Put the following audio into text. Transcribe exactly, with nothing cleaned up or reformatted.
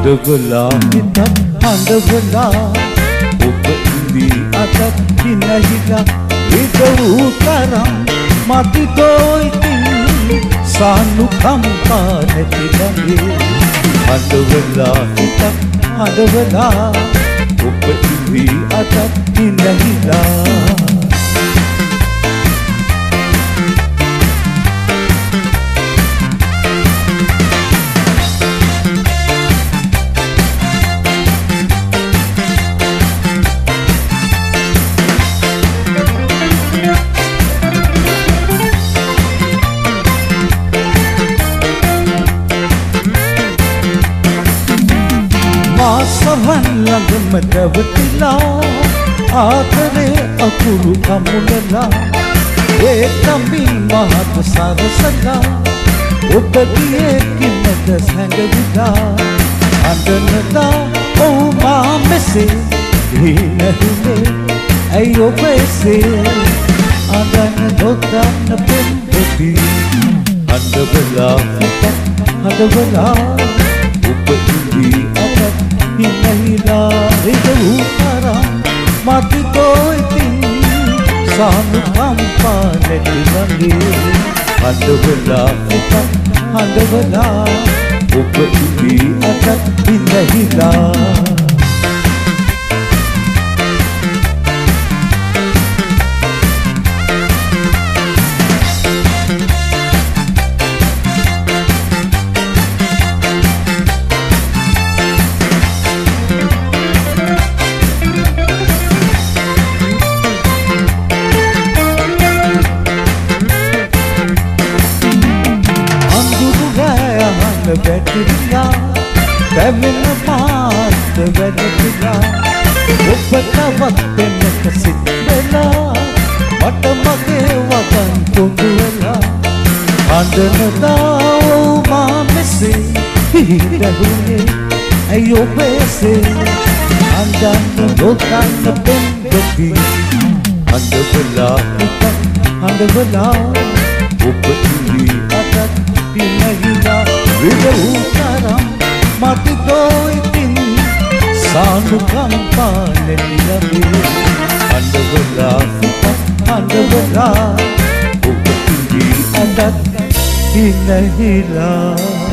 අඬවලා හිතත් අඬවලා ඔබ ඉඳී අතත් හිනහිලා විද වූ තරම් මතිතෝ ඉතින් සානුකම්පා නැති ළඟේ අඬවලා හිතත් අඬවලා ඔබ ඉඳී අතත් හිනහිලා සවන් ළඟම රැවටිලා ආතරේ අකුරු අමුණලා ඒ තම්බින් මහත් සරසලා ඔබ ගියේ කිමද සැඟවිලා අඬනදා ඔව් මා මෙසේ හිනහිනේ ඇයි ඔබ එසේ අඬන නොදන්න පෙම්බෙති අඬවලා අඬවලා ඔබ ඉඳී අතත් හිනහිලා විද වූ තරම් මතිතෝ ඉතින් සානුකම්පා නැති ළඟේ අඬවලා හිතත් අඬවලා ඔබ ඉඳී අතත් හිනහිලා වැටිලා පැමිණ මාත් වැටිලා ඔබ තවත් දෙන්නක සිත් වෙලා මට මගේ වදන් කොඳු වෙලා අඬනදා මා මෙසේ හිරහුනේ ඇයි ඔබ එසේ අඬන්න නොදන්න පෙම්බෙති අඬවලා අඬවලා ඔබ ඉඳී අතත් හිනහිලා විද වූ තරම් මතිතෝ ඉතින් සානුකම්පා නැති ළඟේ අඬවලා අඬවලා ඔබ ඉඳී අතත් හිනහිලා